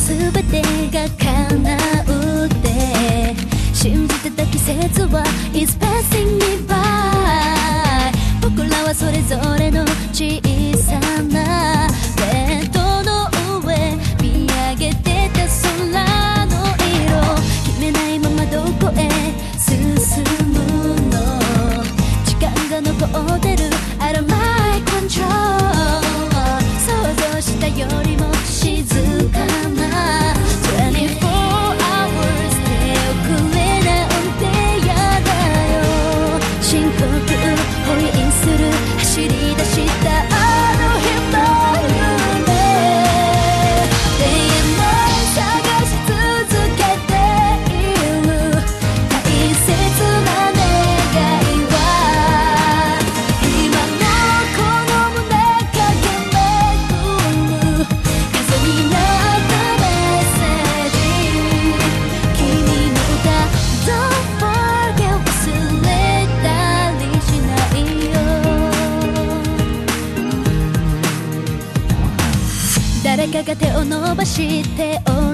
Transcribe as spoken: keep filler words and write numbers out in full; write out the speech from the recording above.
全てが叶うって信じてた季節は It's passing me by。 僕らはそれぞれの小さなベッドの上見上げてた空の色決めないままどこへ進むの時間が残ってる I don't like control 想像したよりも静かなにじゅうよじかん hours 手遅れなんてやだよ深呼吸ホインする走り出したあの日の夢永遠の探し続けている大切な願いは今のこの胸駆け巡る風になったメッセージ君の歌 Don't forget 忘れたりしないよ誰かが手を伸ばして